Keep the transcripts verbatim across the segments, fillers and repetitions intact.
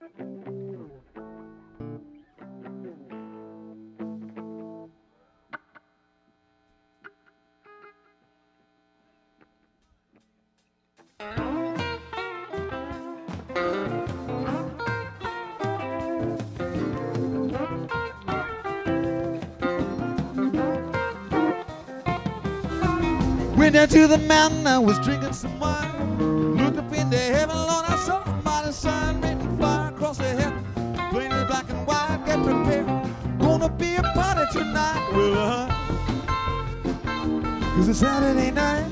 Went down to the mountain, I was drinking some wine. Looked up into heaven, Lord, I saw a mighty sign written fire across the heaven. Plainly black and white, get prepared. Gonna be a party tonight. Well, uh, cause it's Saturday night.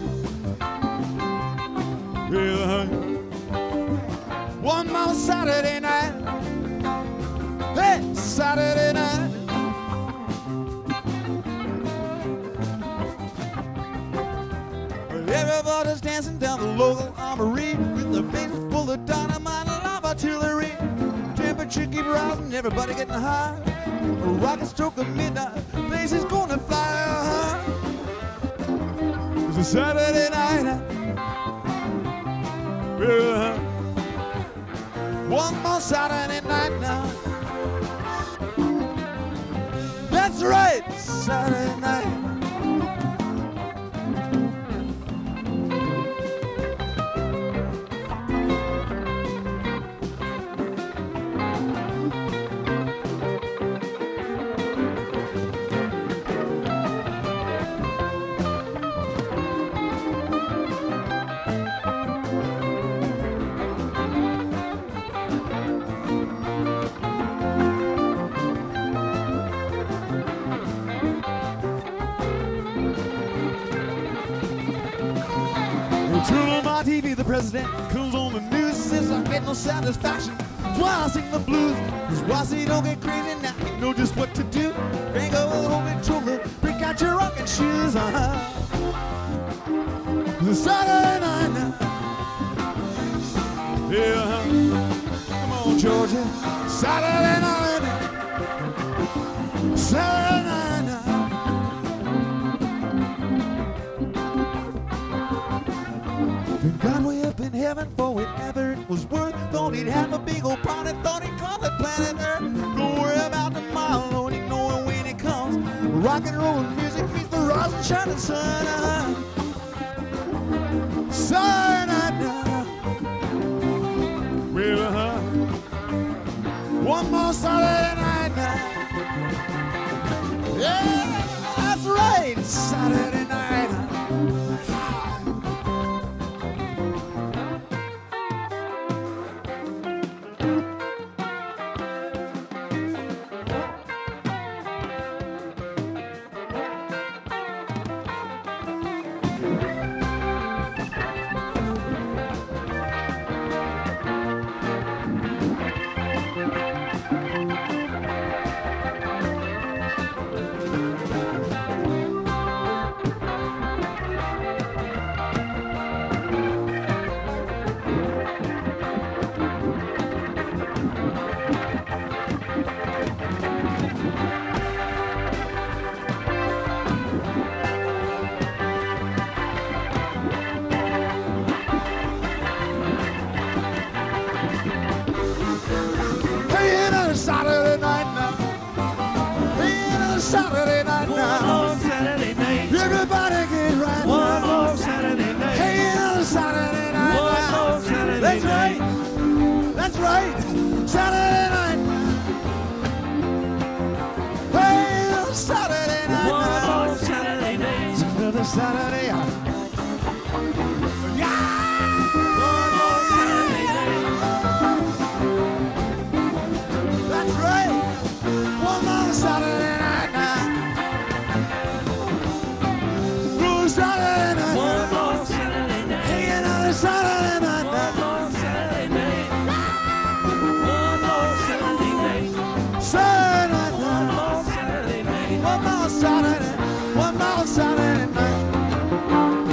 Well, uh, one more Saturday night. Hey, Saturday night. Everybody's dancing down the local armory with the faces full of dynamite and live artillery. Temperature keep rising, everybody getting high. A rocket stroke of midnight, place is gonna fly high. It's a Saturday night. Yeah. One more Saturday night now. That's right, Saturday night. Turn on my T V, the president comes on the news, says I get no satisfaction. That's why I sing the blues. Cause Rossi don't get crazy now, you know just what to do. Bring over the home controller, break out your rocking shoes. Uh-huh. It's a Saturday night now. Yeah, uh-huh. Come on, Georgia. Saturday night now. Saturday night now. Thank God way up in heaven for whatever it was worth. Thought he'd have a big old party, thought he'd call it planet Earth. Don't worry about tomorrow, Lord, ignore when it comes. Rock and roll music meets the rise and shining sun. Uh-huh. Sun, uh-huh. Well, uh-huh. One more Saturday night now. Yeah, that's right, Saturday night. Saturday night now. Hey, another Saturday night now. One more Saturday night. Everybody get right One now. more Saturday night. Hey, another Saturday night One now. more Saturday That's night. right. That's right. Saturday night. Hey, another Saturday night One now. more Saturday night. Another Saturday. Yeah. One more Saturday night. That's right. One more Saturday night now. Blue Saturday night. One more Saturday night. Hey, another Saturday night One now. more Saturday night. One more Saturday night. Saturday night One now. more Saturday night. One more Saturday. One more Saturday night.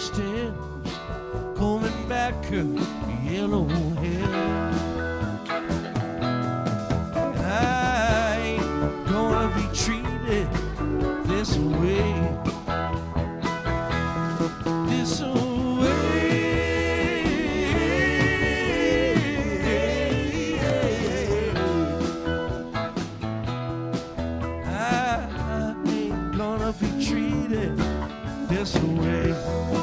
stench coming back to yellow hair. I ain't gonna be treated this way, this way. I ain't gonna be treated this way.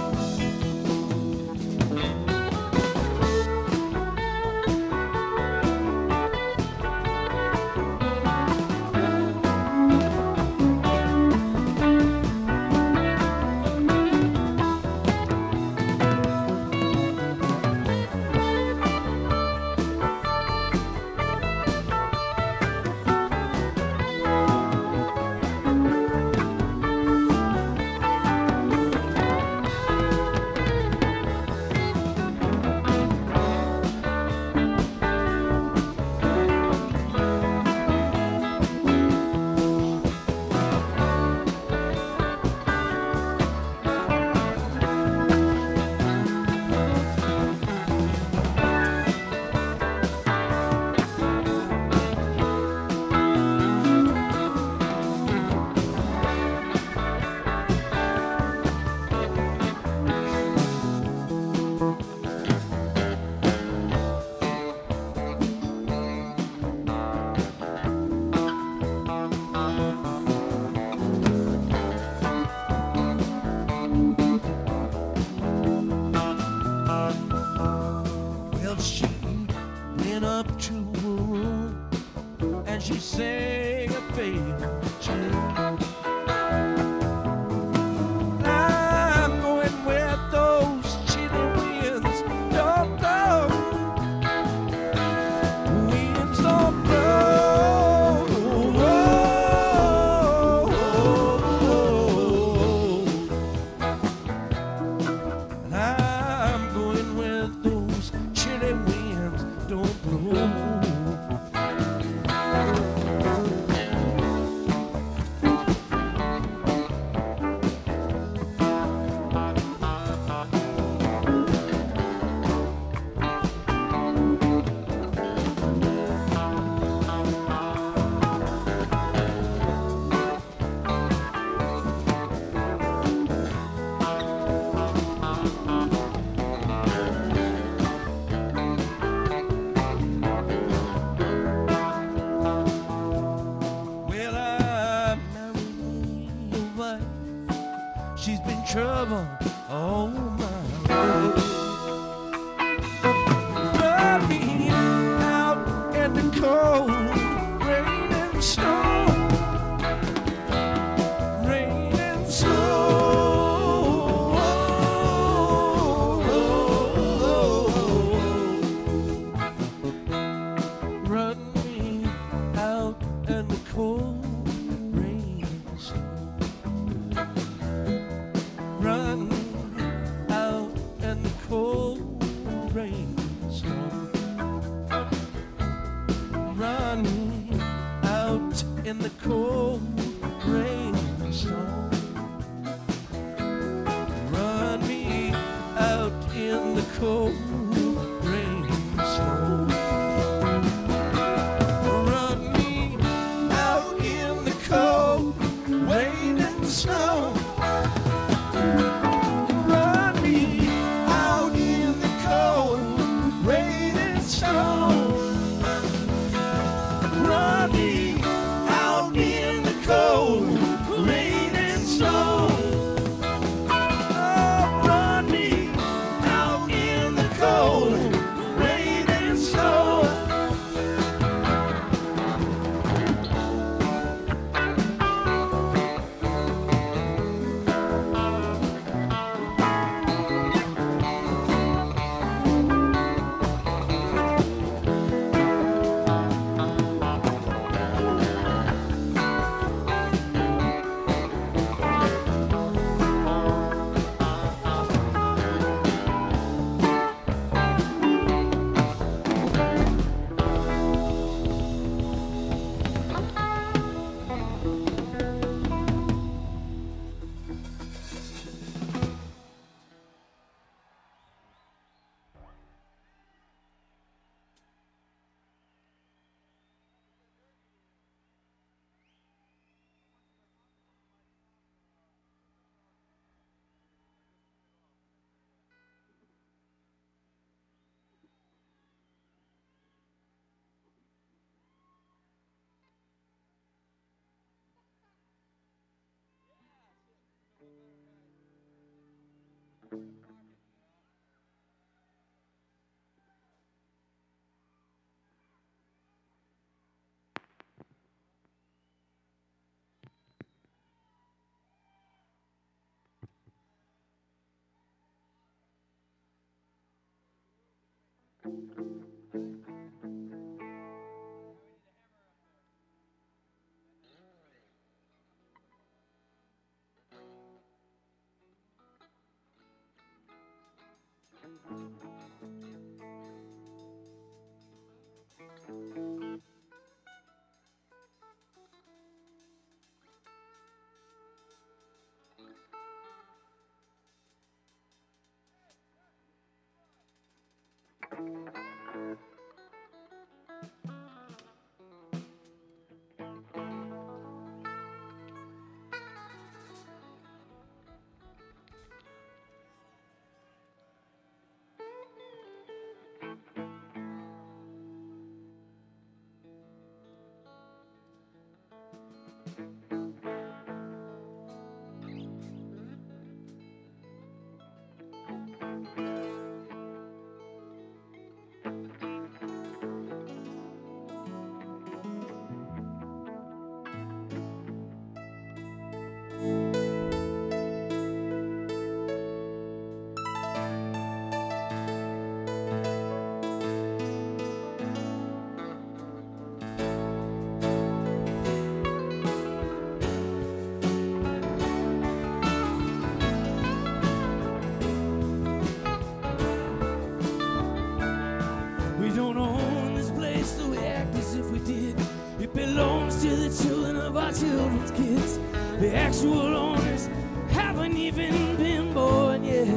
She went up to her room and she sang a favorite tune. I'm going where those chilly winds don't blow. Winds don't blow. And I'm going where those chilly winds don't blow. She's been trouble all my life. Run me out in the cold, rain and snow, rain and snow. Run me out in the cold, rain and snow. Run out in the cold rain and snow. Run out in the cold rain and snow. Run me out in the cold rain and snow. Run me out in the cold rain and snow. Run me out in the cold rain and snow. Run me out in the cold rain and snow. Oh, run me out in the cold. We don't own this place, so we act as if we did. It belongs to the children of our children's kids. The actual owners haven't even been born yet.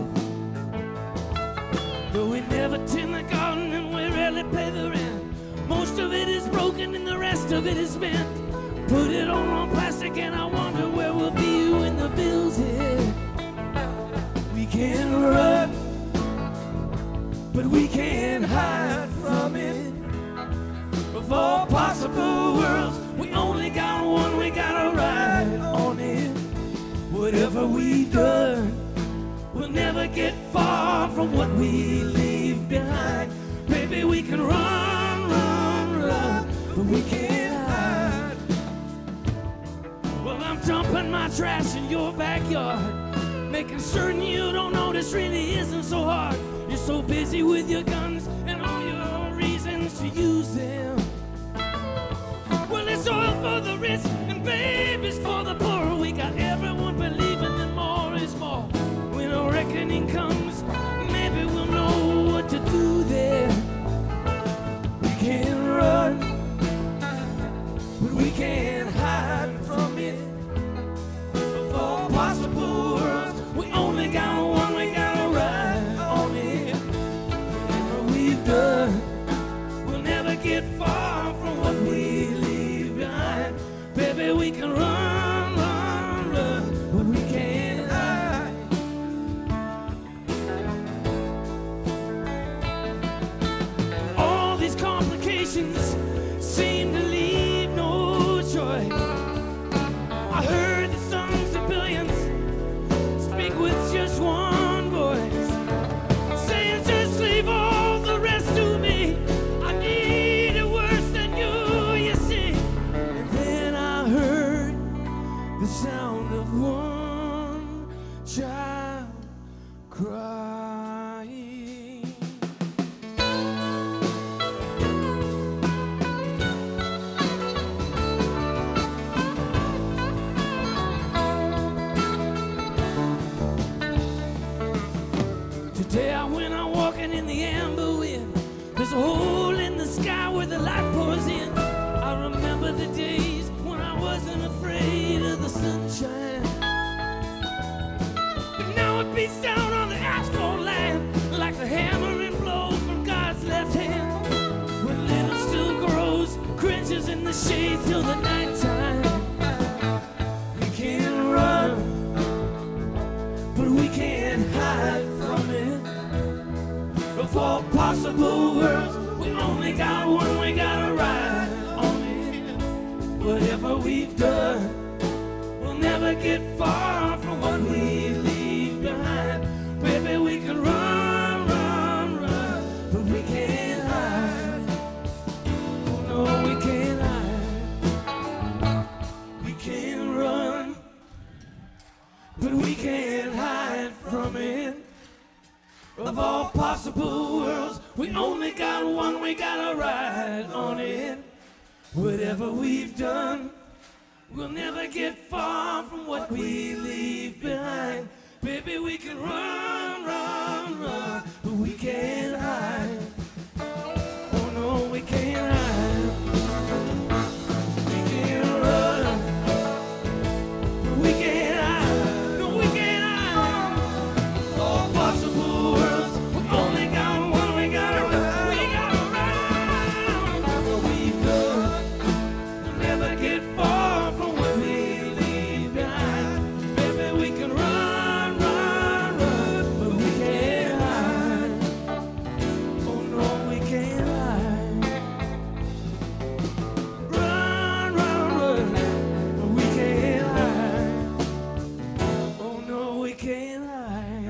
Though we never tend the garden and we rarely pay the rent. Most of it is broken and the rest of it is spent. Put it all on plastic and I wonder where we'll be when the bills hit. We can run, but we can't hide from it. Of all possible worlds, we only got one, we gotta ride on it. Whatever we've done, we'll never get far from what we leave behind. Baby, we can run, run, run, but we can't hide. Well, I'm dumping my trash in your backyard, making certain you don't notice really isn't so hard. You're so busy with your guns and all your reasons to use them. Well, it's oil for the rich and babies for the poor. We got everyone believing that more is more. When a reckoning comes, maybe we'll know what to do there. We can run, but we can't hide from it. Of all possible worlds, we only got one, we gotta ride on it. Whatever we've done, we'll never get far from what we leave behind. Baby, we can run, run, run, but we can't hide. All these complications seem to leave no choice. I heard the sons of billions speak with just one voice, saying just leave all the rest to me. I need it worse than you, you see. And then I heard the sound of one child crying. Today I went out walking in the amber wind. There's a hole in the sky where the light pours in. I remember the days when I wasn't afraid of the sunshine. But now it beats down on the asphalt land like the hammering blow from God's left hand. When little still grows, cringes in the shade till the nighttime. We can run, but we can't hide from it. Of all possible worlds, we only got one, we gotta ride on it. Whatever we've done, we'll never get far from what we leave behind. Baby, of all possible worlds. We only got one, we gotta ride on it. Whatever we've done, we'll never get far from what we leave behind. Baby, we can run, run, run, but we can't hide. Oh no, we can't hide. We can't run, but we can't hide. No, we can't hide. All possible worlds, we only got one, we gotta run, we gotta run. What we've done, we'll never get far from what we leave behind. Baby, we can run, run, run, but we can't hide. Oh no, we can't hide. Run, run, run, but we can't hide. Oh no, we can't hide.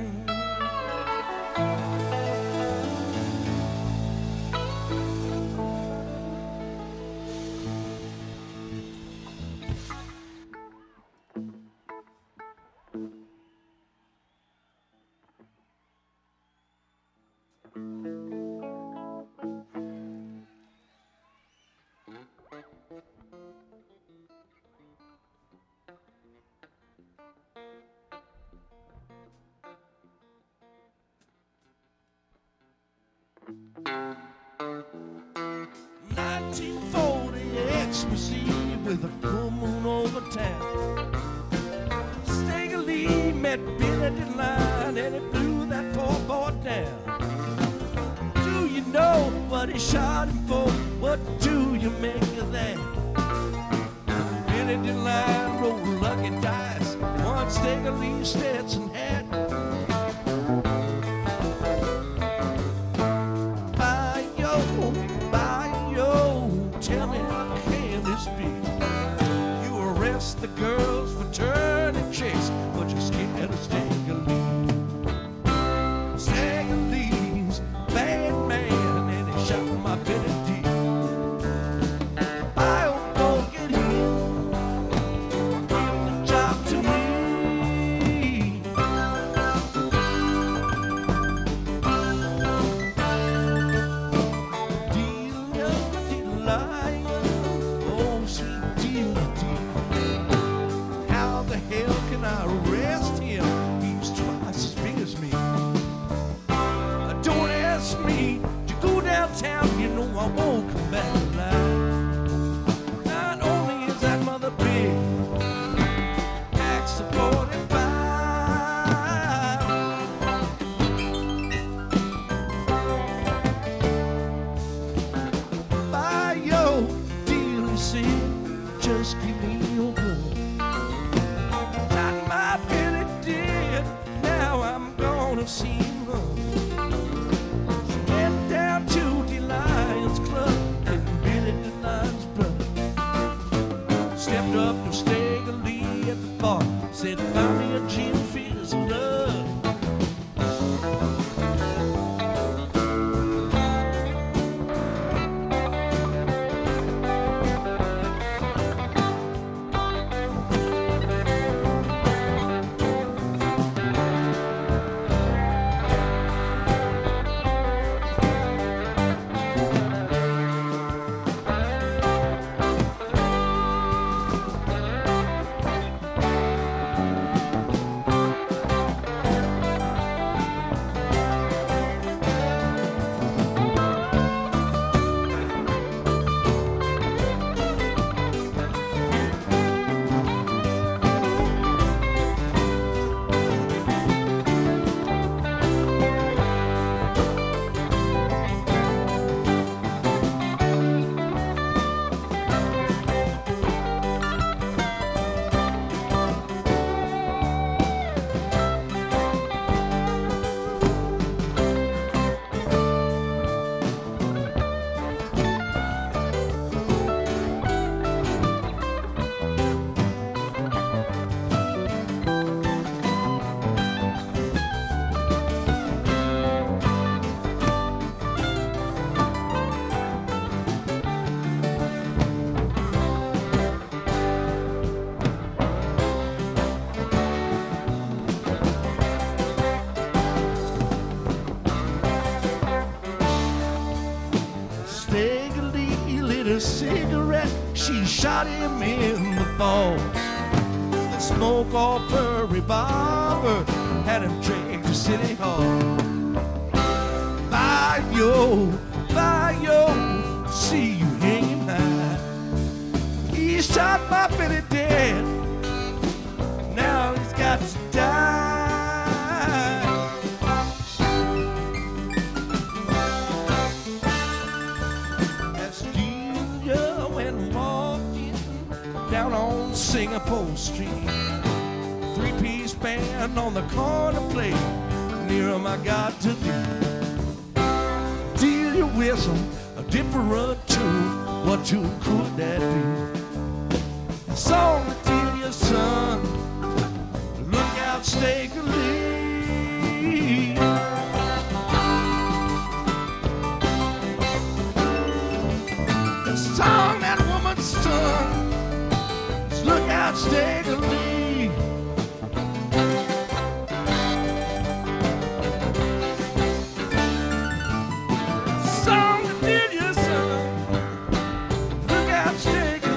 nineteen forty ecstasy with a full moon over town. Stagger Lee met Billy DeLine and he blew that poor boy down. Do you know what he shot him for? What do you make of that? Billy DeLine rolled lucky dice, one Stagger Lee Stetson hat. Tell me, how can this be? You arrest the girls for turning tricks, but you're scared of Stagger Lee. Stagger Lee's bad man, and he shot my Billy D. I'll go get him, give the job to me. You know I won't come back alive. Not only is that mother big, tax of forty-five. Buy your deal, you see, just give me your blood. Not my Billy did, now I'm gonna see him run. She went down to Lions Club and Billy DeLine's brother stepped up to Stagger Lee at the bar, said, "Buy me a gin fizz and love." cigarette, she shot him in the fall. The smoke off her revolver had him dragged to City Hall. Vio, Vio, see you hanging high. He shot my Billy dead, now he's got to die. As Julia went walking down on Singapore Street, three-piece band on the corner plate, near him I got to be. Delia whistle, a different tune, what tune could that be? The song that Delia's son, look out, stay lead. The song that woman's son, look out, stay lead. Song that Delia's son, look out, stay lead.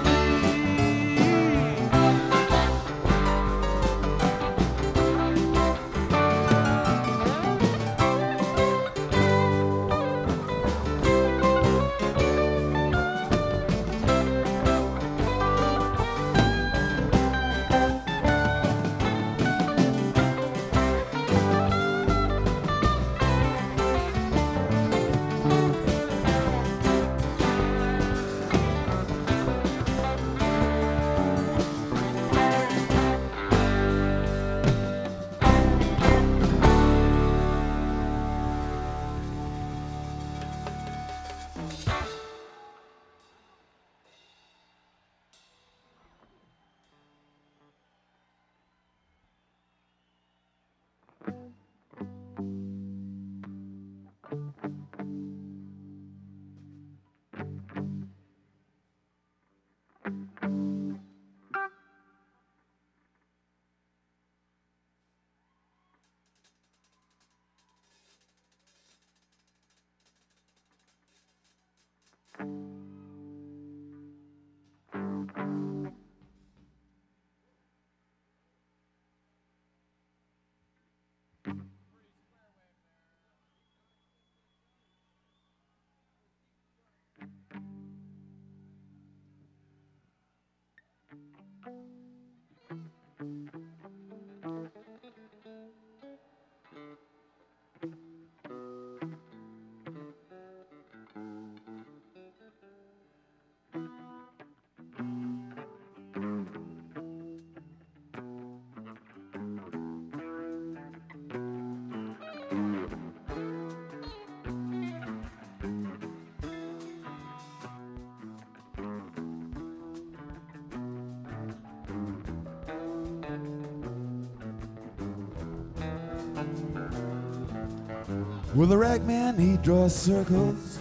Well, the rag man, he draws circles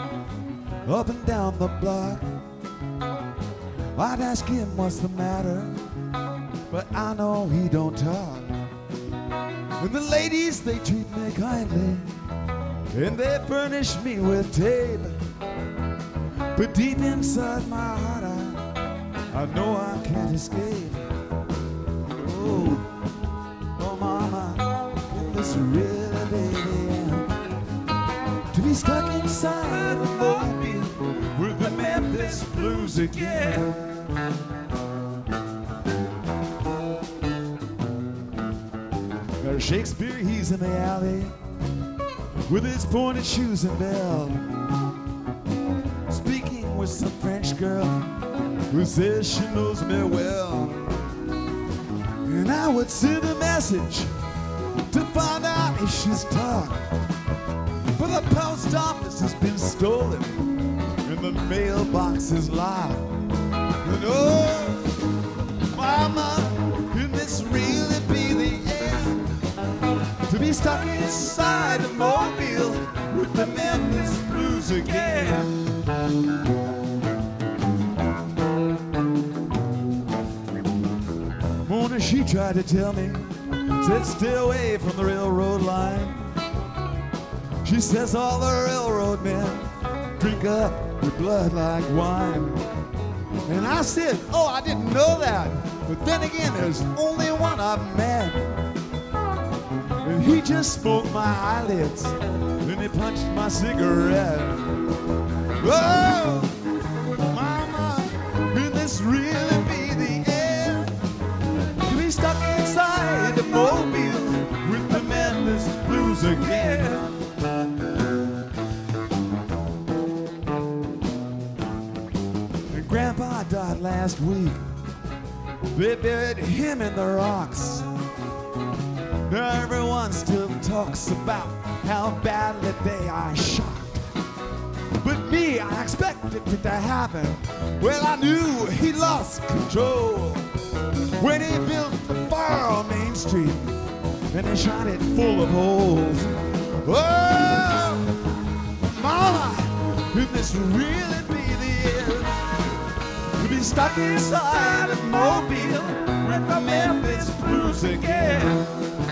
up and down the block. I'd ask him what's the matter, but I know he don't talk. And the ladies, they treat me kindly, and they furnish me with tape. But deep inside my heart, I, I know I can't escape. Oh, oh mama, can this really be the end? To be stuck inside a mobile with the Memphis blues again. Now Shakespeare, he's in the alley with his pointed shoes and bell, speaking with some French girl who says she knows me well. And I would send a message to find out if she's talked, but the post office has been stolen and the mailbox is locked. And oh, mama, can this really be the end? To be stuck inside a mobile with the Memphis blues again. Mona, she tried to tell me, said stay away from the railroad line. She says all the railroad men drink up your blood like wine. And I said, oh, I didn't know that. But then again, there's only one I've met. And he just smoked my eyelids, and he punched my cigarette. Oh, mama, could this really be the end? To be stuck inside the mobile with the Memphis blues again. And Grandpa died last week. They buried him in the rocks. Now everyone still talks about how badly they are shocked. But me, I expected it to happen. Well, I knew he lost control when he built the fire on Main Street and he shot it full of holes. Oh, mama, could this really be the end? To be stuck inside a mobile with the Memphis blues again.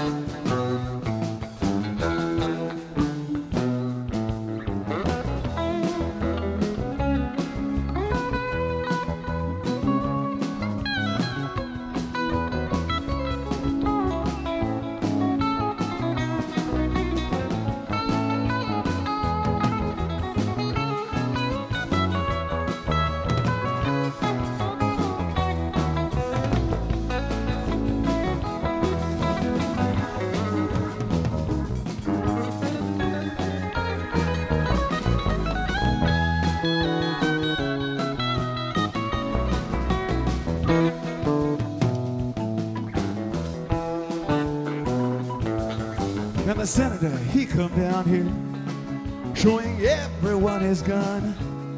And the senator, he come down here, showing everyone his gun,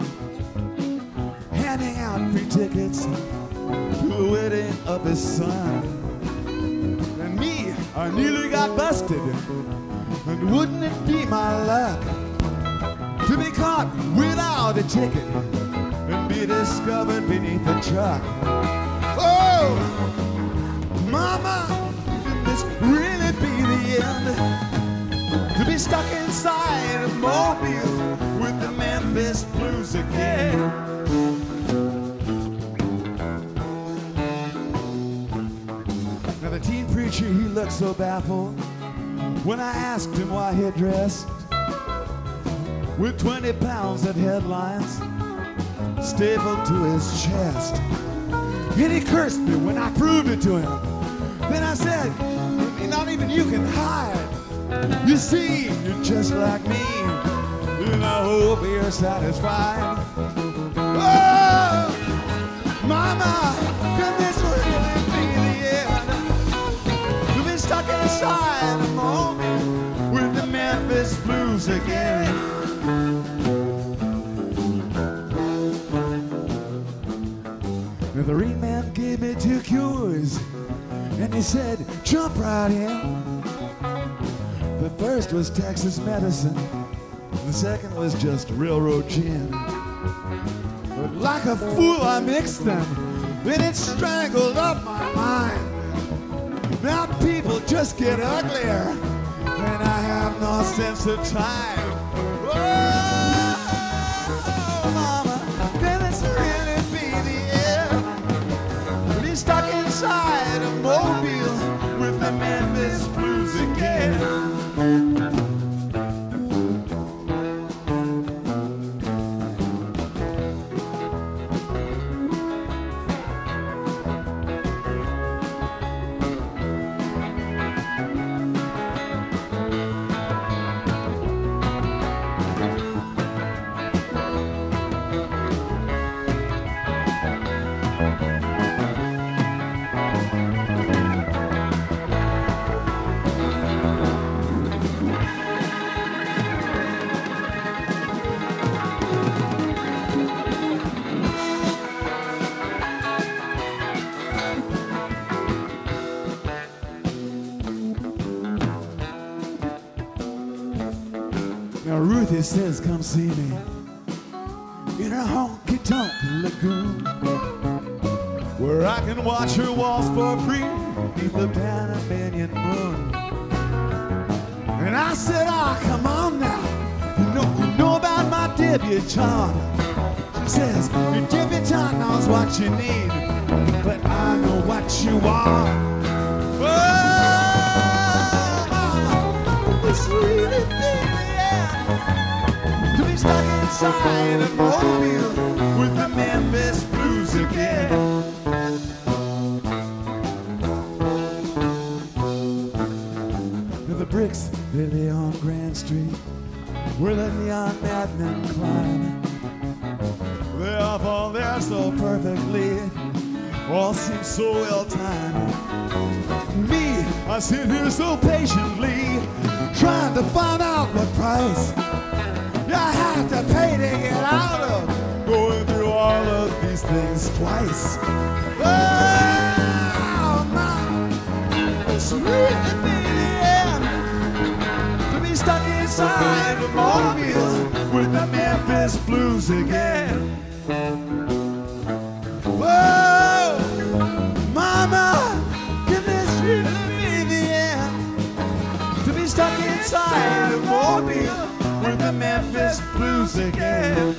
handing out free tickets to the wedding of his son. And me, I nearly got busted, and wouldn't it be my luck to be caught without a ticket and be discovered beneath the truck. Oh, mama, could this really be the end? To be stuck inside a mobile with the Memphis blues again. Now the teen preacher, he looked so baffled when I asked him why he dressed with twenty pounds of headlines stapled to his chest. And he cursed me when I proved it to him. Then I said, not even you can hide. You see, you're just like me, and I hope you're satisfied. Oh, mama, could this really be the end? To be stuck inside a moment with the Memphis blues again. Now the ring man gave me two cures, and he said, jump right in. The first was Texas medicine, the second was just railroad gin. But like a fool I mixed them, then it strangled up my mind. Now people just get uglier, and I have no sense of time. Oh, mama, can this really be the end? Be stuck inside a mobile with the Memphis blues again. Now Ruthie says, come see me in her honky-tonk lagoon, where I can watch her waltz for free beneath the Panamanian moon. And I said, ah, oh, come on now, you know, you know about my debut be a charm. She says, your debutante knows what you need, but I know what you are. Oh, it's really big, yeah, to be stuck inside a mobile with the Memphis Blues again. The bricks they lay on Grand Street, where the neon madmen climb. They all fall there so perfectly, all seems so well timed. Me, I sit here so patiently, trying to find out what price I have to pay to get out of going through all of these things twice. Oh, man, it's really stuck inside the mobile with the Memphis Blues again. Whoa, mama, can this really be the end? To be stuck inside the mobile with the Memphis Blues again.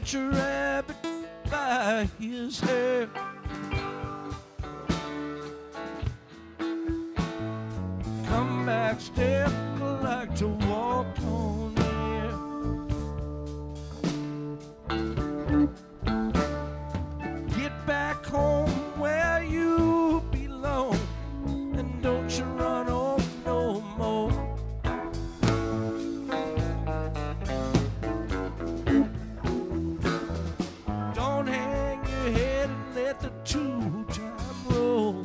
catch a rabbit by his hair. Come back, step like to walk on air. Get back home where you belong, and don't you run off no more. Don't hang your head and let the two-time roll.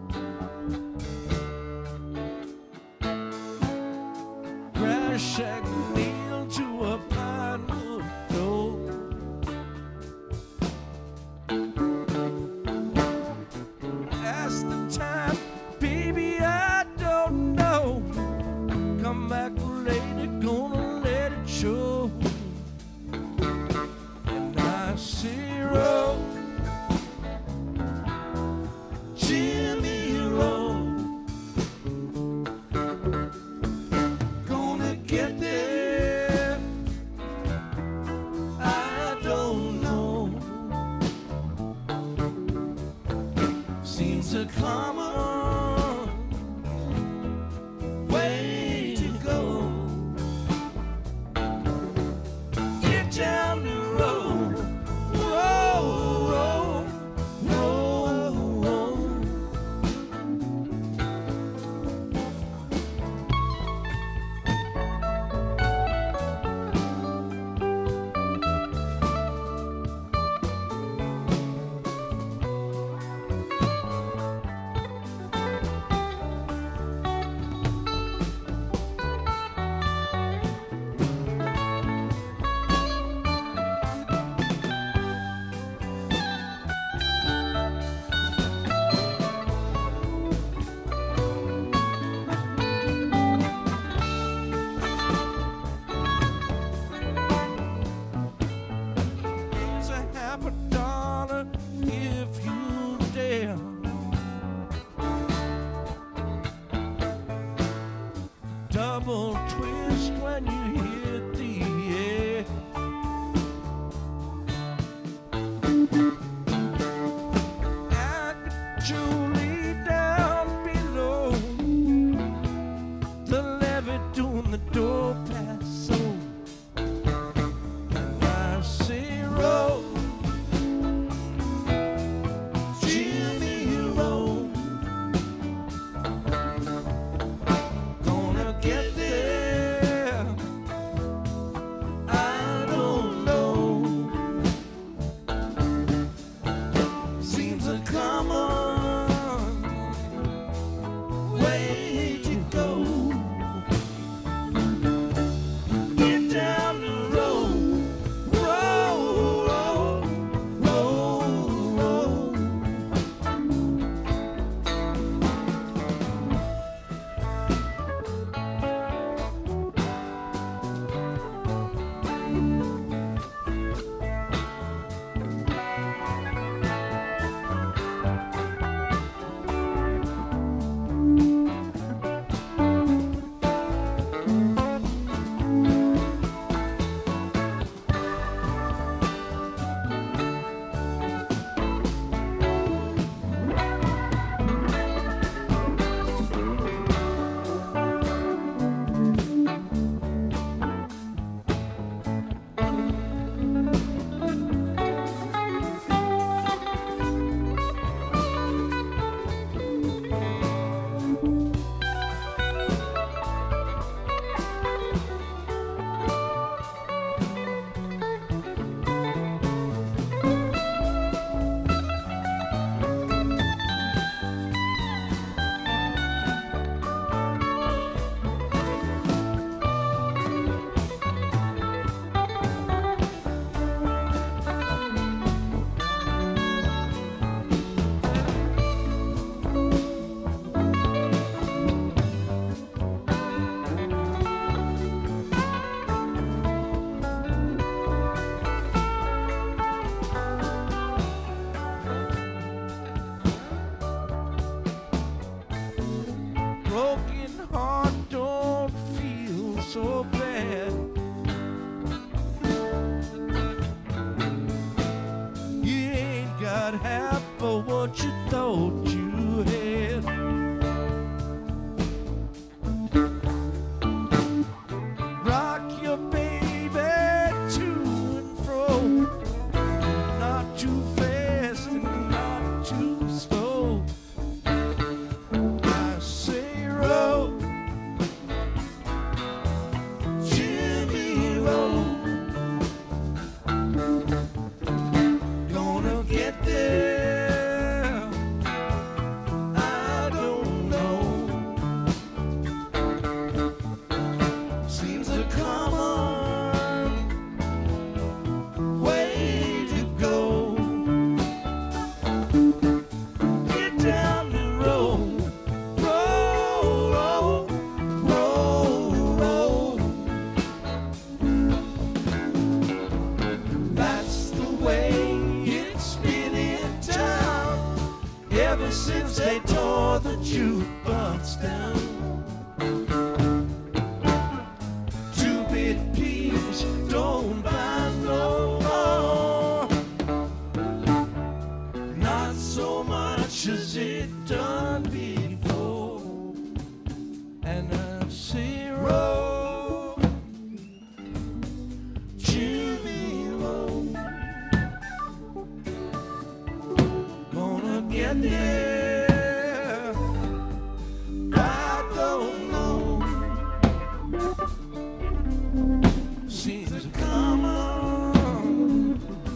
Crash shack nailed to a pine wood door. That's the time, baby, I don't know. Come back later, gonna let it show. And I see roll, Jimmy roll. Gonna get there, I don't know. Seems a common way to go. Get down the road, roll, roll, roll, roll. Here's a half a dollar if you dare. Double twist when you hit the air. And Julie down below, the levee doing the door pass so. And I say roll, Jimmy roll. Gonna get there, I don't know. Seems a common way to go. Get down the road, roll, roll, roll, roll. Broken heart don't feel so bad. ever since they tore the jukebox down. Two-bit please don't buy no more, not so much as it done before. And I say roll, Jimmy roll, gonna get there, I don't know. Seems to come on,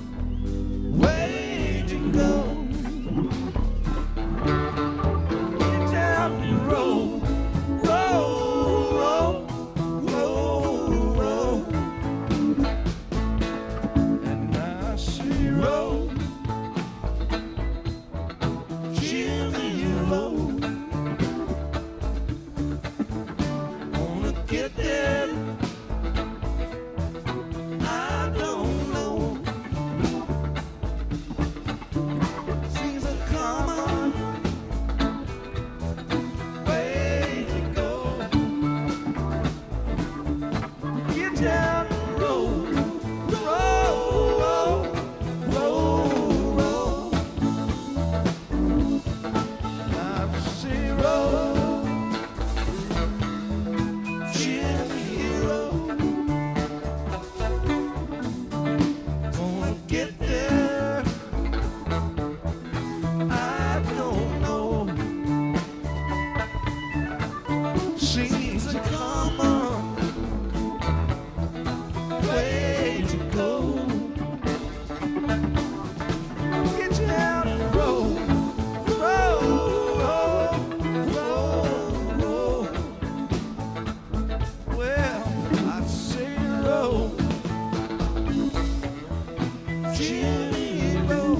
way to go. Get down the road, roll, roll, roll, roll. And I say roll, Jimmy roll. Wanna get there, I don't know. Seems to come on, way to go. Get down the road, roll, roll, roll, roll. I say roll, Jimmy roll. Gonna get there, I don't know. Seems to come on, way to go. Get down the road, roll, roll, roll, roll. Well, I say roll, Jimmy roll.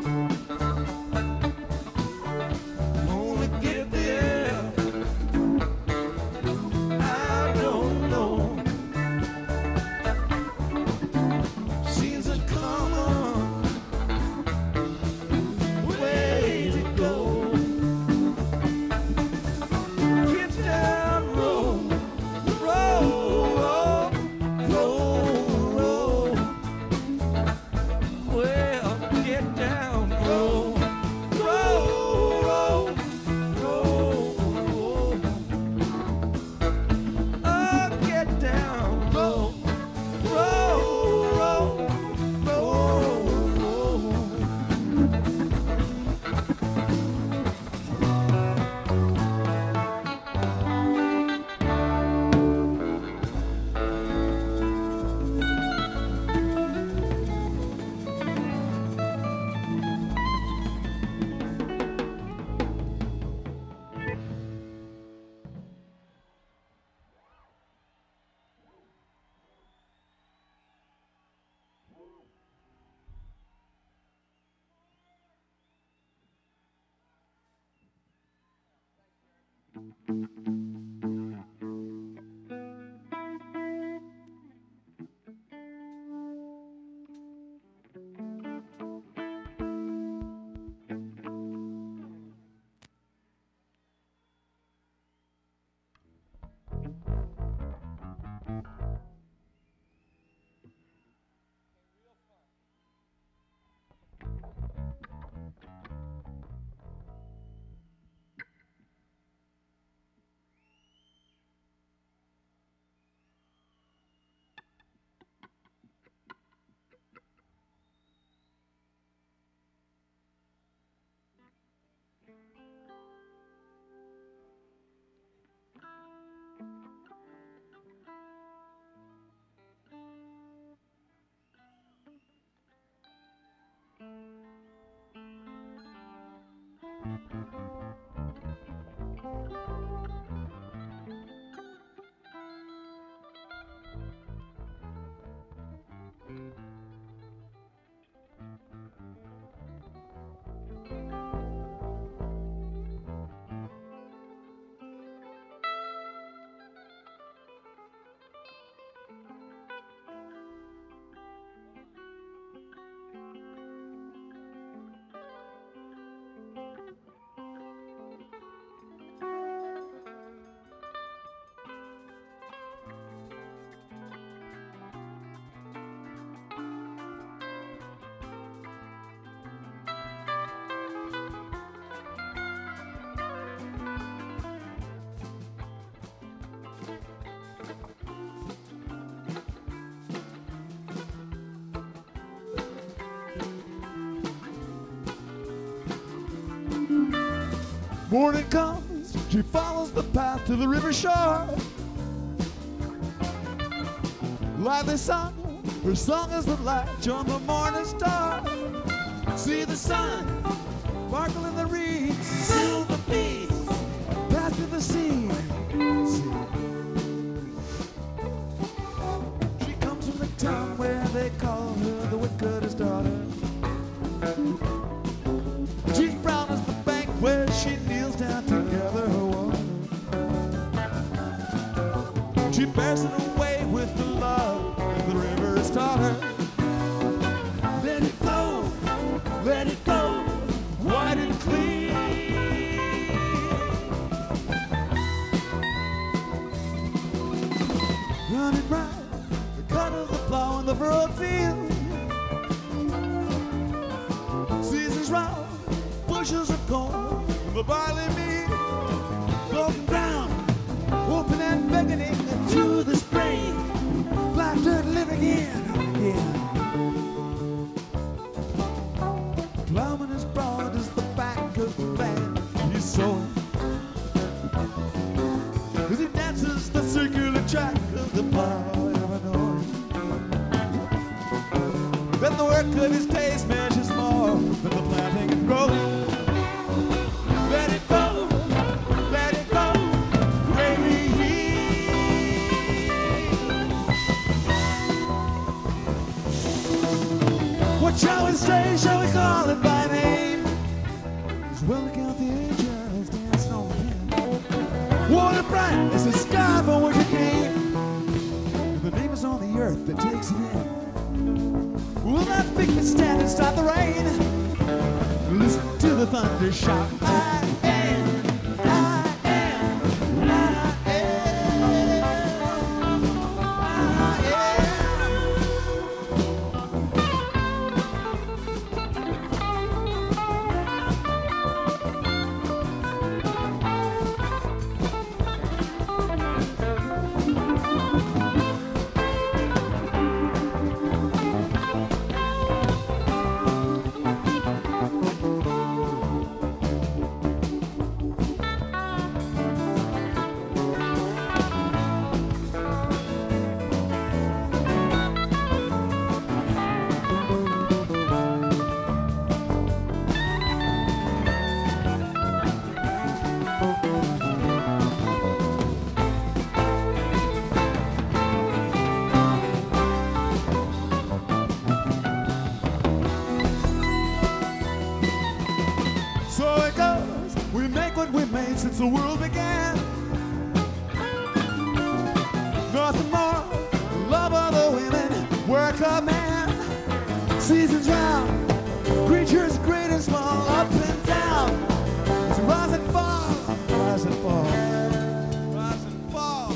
Gonna get there, I don't know. Seems to come on, way to go. Get down, roll, roll, roll, roll, roll. Well, get down, roll, roll, roll, roll, roll. Oh, get down, roll, roll, roll, roll, roll. Morning comes, she follows the path to the river shore. Lively song, her song is the light on the morning star. See the sun sparkle in the reeds, silver beads pass through the sea. She comes from the town where they call her the wickedest daughter. She's brown as the bank where she kneels down to gather her water. She bears it away with the love the river has taught her. Let it flow, let it go, wide and clean. Running round the cut of the plow in the furrowed field. Seasons round, bushels of corn, the barley meal. Golden ground, open and beckoning to the spring. Black dirt living in, yeah. Plowman as broad as the back of the land he's sowing. As he dances the circular track of the plow ever knowing. Then the work of his days measures more than the planting and growing. Let it go, let it go, rainy heat. What shall we say, shall we call it by name? As well to count the angels dancing on the wind. Water bright as the sky from which it came. And the name is on the earth that takes it in. Will that big man stand and stop the rain? Listen to the thunder shout. I am, I am, I am, I So it goes, we make what we made since the world began. Nothing more, love of the women, work of man. Seasons round, creatures great and small, up and down. So rise and fall, rise and fall, rise and fall.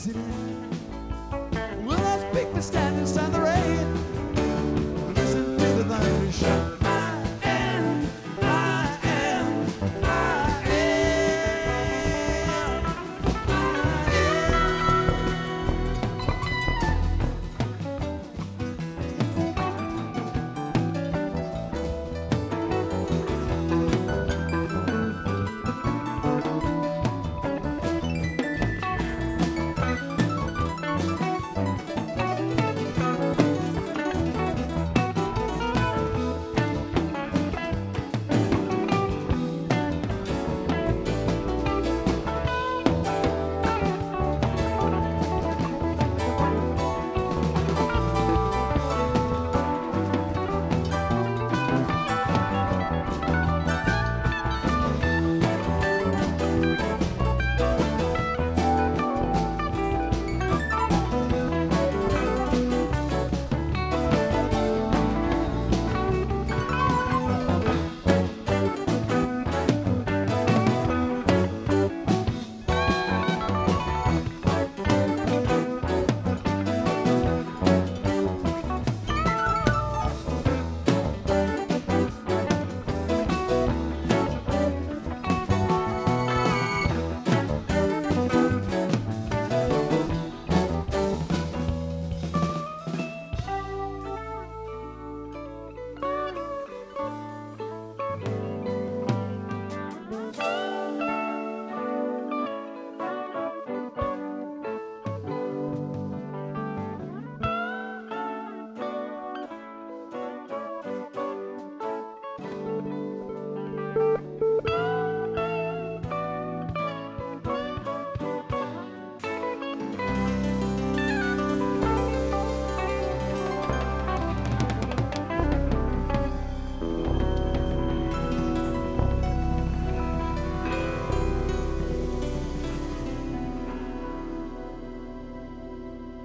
it in. Well, those people stand inside the rain. Listen to the thunder shout. I am, I am, I am, I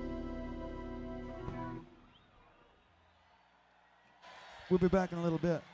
We'll be back in a little bit.